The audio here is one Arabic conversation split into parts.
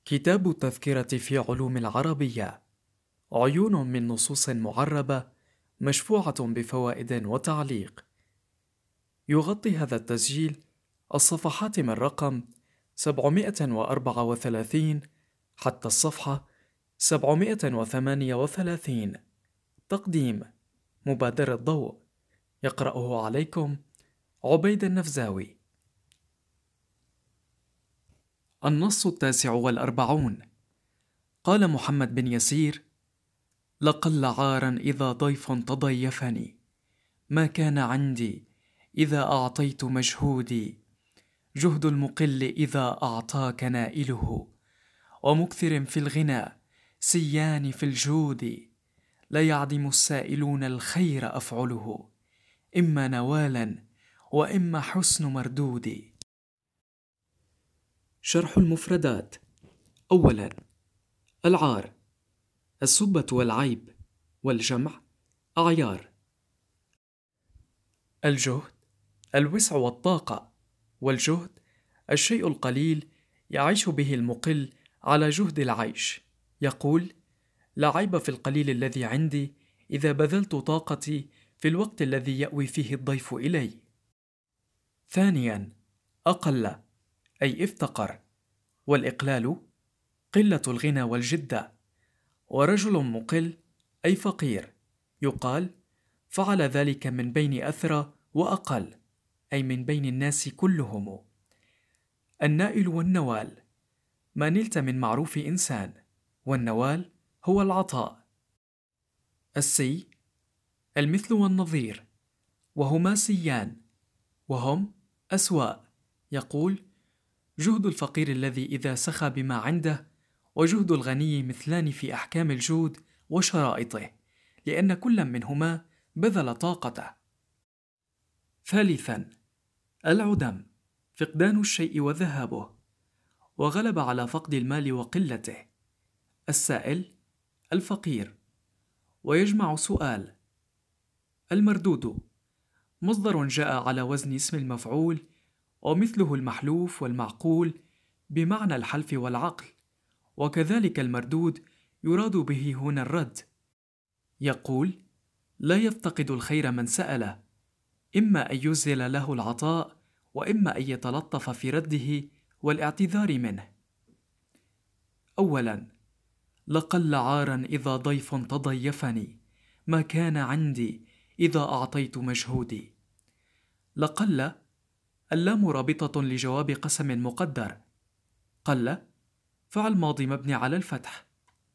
كتاب التذكرة في علوم العربية. عيون من نصوص معربة مشفوعة بفوائد وتعليق. يغطي هذا التسجيل الصفحات من رقم 734 حتى الصفحة 738. تقديم مبادر الضوء. يقرأه عليكم عبيد النفزاوي. النص 49. قال محمد بن يسير: لقل عارا إذا ضيف تضيفني، ما كان عندي إذا أعطيت مجهودي، جهد المقل إذا أعطاك نائله، ومكثر في الغنى سيان في الجود، لا يعدم السائلون الخير أفعله، إما نوالا وإما حسن مردود. شرح المفردات. أولا، العار السبة والعيب، والجمع أعيار. الجهد الوسع والطاقة، والجهد الشيء القليل يعيش به المقل على جهد العيش. يقول: لا عيب في القليل الذي عندي إذا بذلت طاقتي في الوقت الذي يأوي فيه الضيف إلي. ثانيا، أقل أي افتقر، والإقلال قلة الغنى والجدة، ورجل مقل أي فقير. يقال: فعل ذلك من بين أثرى وأقل، أي من بين الناس كلهم. النائل والنوال ما نلت من معروف إنسان، والنوال هو العطاء. السي المثل والنظير، وهما سيان، وهم أسواء. يقول: جهد الفقير الذي إذا سخى بما عنده، وجهد الغني مثلان في أحكام الجود وشرائطه، لأن كل منهما بذل طاقته. ثالثا، العدم فقدان الشيء وذهابه، وغلب على فقد المال وقلته. السائل الفقير، ويجمع سؤال. المردود مصدر جاء على وزن اسم المفعول، ومثله المحلوف والمعقول بمعنى الحلف والعقل، وكذلك المردود يراد به هنا الرد. يقول: لا يفتقد الخير من سأله، إما أن يزل له العطاء، وإما أن يتلطف في رده والاعتذار منه. أولا، لقل عارا إذا ضيف تضيفني، ما كان عندي إذا أعطيت مجهودي. لقل اللام رابطة لجواب قسم مقدر. قل فعل ماضي مبني على الفتح.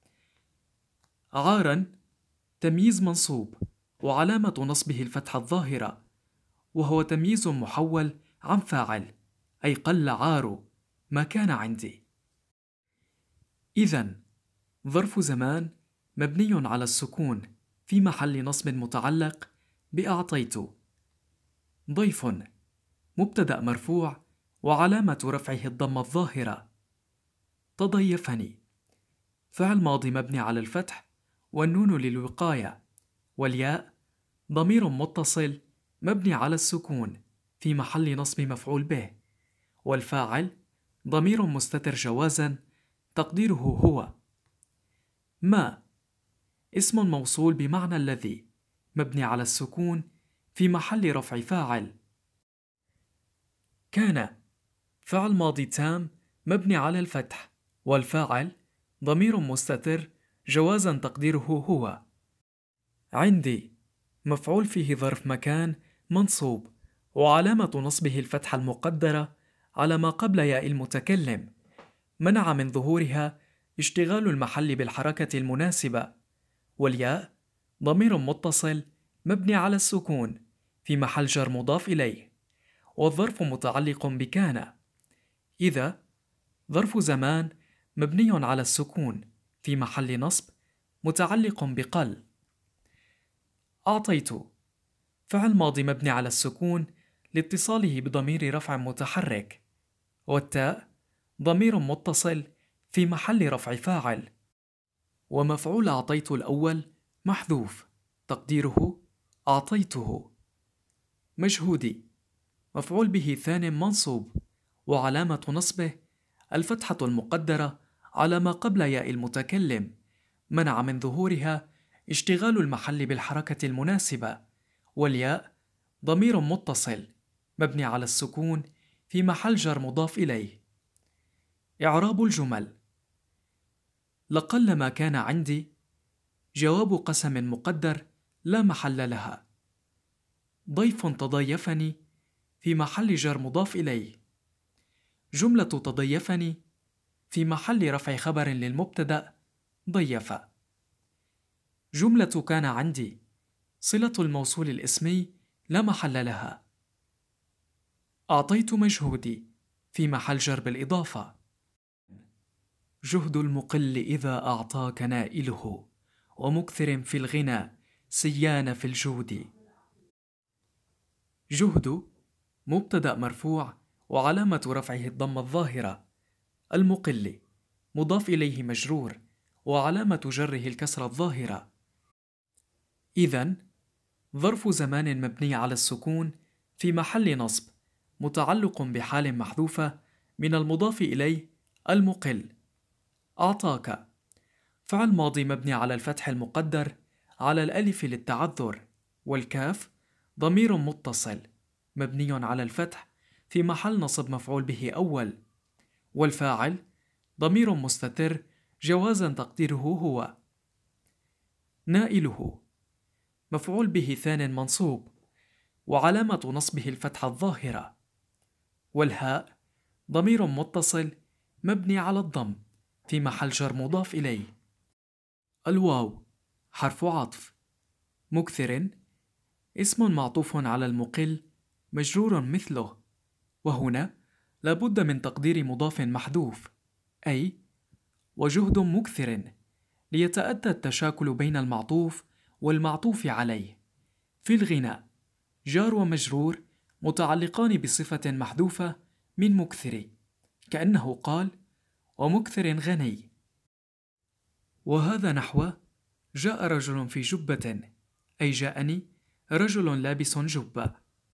عارا تمييز منصوب، وعلامة نصبه الفتحة الظاهرة، وهو تمييز محول عن فاعل، أي قل عار ما كان عندي. إذن ظرف زمان مبني على السكون في محل نصب متعلق بأعطيت. ضيف مبتدأ مرفوع، وعلامة رفعه الضمة الظاهرة. تضيفني فعل ماضي مبني على الفتح، والنون للوقاية، والياء ضمير متصل مبني على السكون في محل نصب مفعول به، والفاعل ضمير مستتر جوازا تقديره هو. ما اسم موصول بمعنى الذي مبني على السكون في محل رفع فاعل. كان فعل ماضي تام مبني على الفتح، والفاعل ضمير مستتر جوازا تقديره هو. عندي مفعول فيه ظرف مكان منصوب، وعلامة نصبه الفتحة المقدرة على ما قبل ياء المتكلم، منع من ظهورها اشتغال المحل بالحركة المناسبة. والياء ضمير متصل مبني على السكون في محل جر مضاف إليه، والظرف متعلق بكان. إذا ظرف زمان مبني على السكون في محل نصب متعلق بقل. أعطيت فعل ماضي مبني على السكون لاتصاله بضمير رفع متحرك، والتاء ضمير متصل في محل رفع فاعل، ومفعول أعطيت الأول محذوف تقديره أعطيته. مجهودي مفعول به ثان منصوب، وعلامة نصبه الفتحة المقدرة على ما قبل ياء المتكلم، منع من ظهورها اشتغال المحل بالحركة المناسبة. والياء ضمير متصل مبني على السكون في محل جر مضاف إليه. إعراب الجمل: لقلما كان عندي جواب قسم مقدر لا محل لها. ضيف تضيفني في محل جر مضاف إليه. جملة تضيفني في محل رفع خبر للمبتدأ ضيف. جملة كان عندي صلة الموصول الاسمي لا محل لها. أعطيت مجهودي في محل جر بالإضافة. جهد المقل إذا أعطاك نائله، ومكثر في الغنى سيان في الجود. جهد مبتدأ مرفوع وعلامة رفعه الضمة الظاهرة. المقل مضاف إليه مجرور وعلامة جره الكسرة الظاهرة. إذن ظرف زمان مبني على السكون في محل نصب متعلق بحال محذوفة من المضاف إليه المقل. أعطاك فعل ماضي مبني على الفتح المقدر على الألف للتعذر، والكاف ضمير متصل مبني على الفتح في محل نصب مفعول به أول، والفاعل ضمير مستتر جوازا تقديره هو. نائله مفعول به ثان منصوب وعلامة نصبه الفتحة الظاهرة، والهاء ضمير متصل مبني على الضم في محل جر مضاف إليه. الواو حرف عطف. مكثر اسم معطوف على المقل مجرور مثله، وهنا لابد من تقدير مضاف محذوف، أي وجهد مكثر، ليتأتى التشاكل بين المعطوف والمعطوف عليه. في الغناء جار ومجرور متعلقان بصفة محذوفة من مكثر، كأنه قال ومكثر غني. وهذا نحو جاء رجل في جبة، أي جاءني رجل لابس جبة.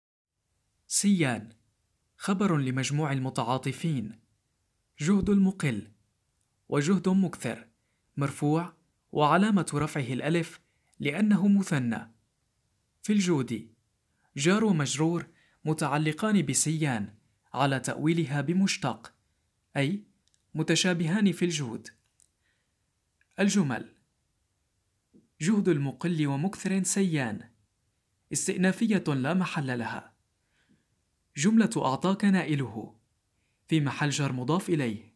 سيان خبر لمجموع المتعاطفين. جهد المقل وجهد مكثر مرفوع وعلامة رفعه الألف لأنه مثنى. في الجود جار ومجرور متعلقان بسيان على تأويلها بمشتق، أي متشابهان في الجود. الجمل: جهد المقل ومكثر سيان استئنافية لا محل لها. جملة أعطاك نائله في محل جر مضاف إليه.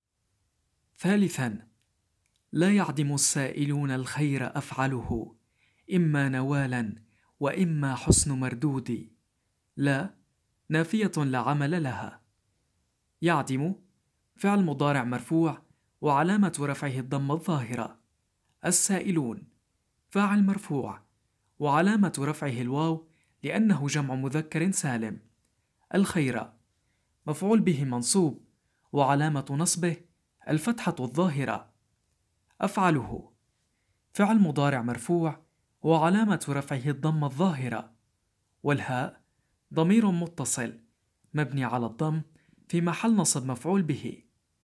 ثالثا: لا يعدم السائلون الخير أفعله، إما نوالا وإما حسن مردود. لا نافية لا عمل لها. يعدم فعل مضارع مرفوع وعلامة رفعه الضمة الظاهرة. السائلون فاعل مرفوع وعلامة رفعه الواو لأنه جمع مذكر سالم. الخير مفعول به منصوب وعلامة نصبه الفتحة الظاهرة. أفعله فعل مضارع مرفوع وعلامة رفعه الضمة الظاهرة. والهاء ضمير متصل مبني على الضم في محل نصب مفعول به.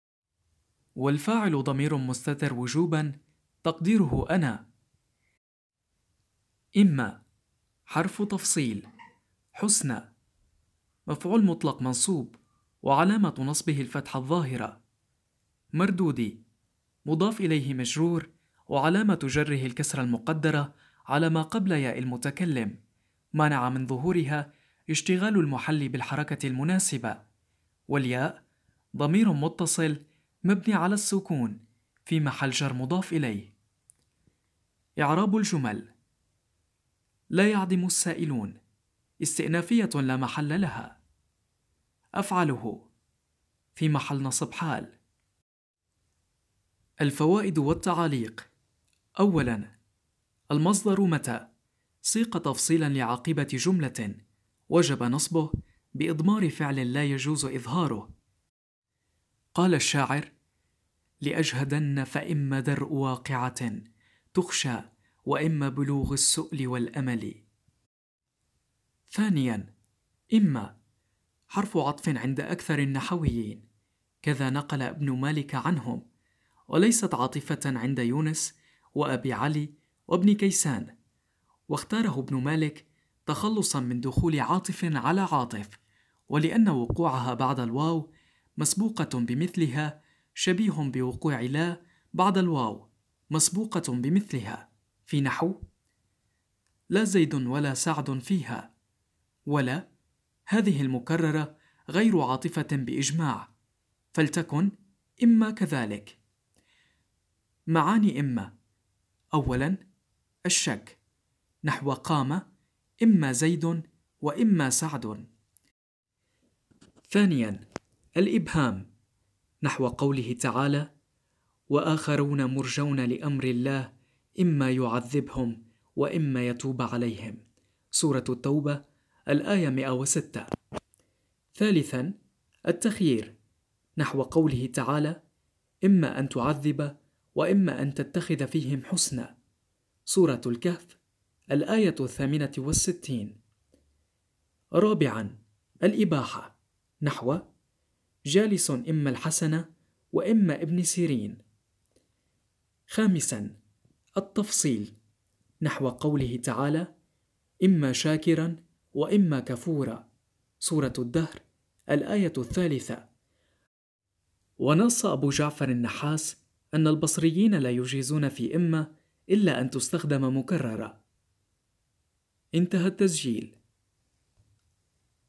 والفاعل ضمير مستتر وجوبا تقديره أنا. إما حرف تفصيل. حسن مفعول مطلق منصوب وعلامة نصبه الفتحة الظاهرة. مردودي مضاف إليه مجرور وعلامة جره الكسرة المقدرة على ما قبل ياء المتكلم، مانع من ظهورها اشتغال المحل بالحركة المناسبة. والياء ضمير متصل مبني على السكون في محل جر مضاف إليه. إعراب الجمل: لا يعدم السائلون استئنافية لا محل لها. أفعله في محل نصب حال. الفوائد والتعاليق: أولاً، المصدر متى سيق تفصيلاً لعاقبة جملة وجب نصبه بإضمار فعل لا يجوز إظهاره. قال الشاعر: لأجهدن فإما درء واقعة تخشى وإما بلوغ السؤل والأمل. ثانياً، إما حرف عطف عند أكثر النحويين، كذا نقل ابن مالك عنهم، وليست عاطفة عند يونس وأبي علي وابن كيسان. واختاره ابن مالك تخلصا من دخول عاطف على عاطف، ولأن وقوعها بعد الواو مسبوقة بمثلها شبيه بوقوع لا بعد الواو مسبوقة بمثلها، في نحو لا زيد ولا سعد فيها، ولا هذه المكررة غير عاطفة بإجماع، فلتكن إما كذلك. معاني إما: أولاً الشك، نحو قام إما زيد وإما سعد. ثانياً الإبهام، نحو قوله تعالى: وآخرون مرجون لأمر الله إما يعذبهم وإما يتوب عليهم، سورة التوبة الآية 106. ثالثاً التخيير، نحو قوله تعالى: إما أن تعذب وإما أن تتخذ فيهم حسنا، سورة الكهف الآية 68. رابعاً الإباحة، نحو جالس إما الحسن وإما ابن سيرين. خامساً التفصيل، نحو قوله تعالى: إما شاكراً وإما كفورا، سورة الدهر الآية 3. ونص أبو جعفر النحاس أن البصريين لا يجيزون في إما إلا أن تستخدم مكررة. انتهى التسجيل.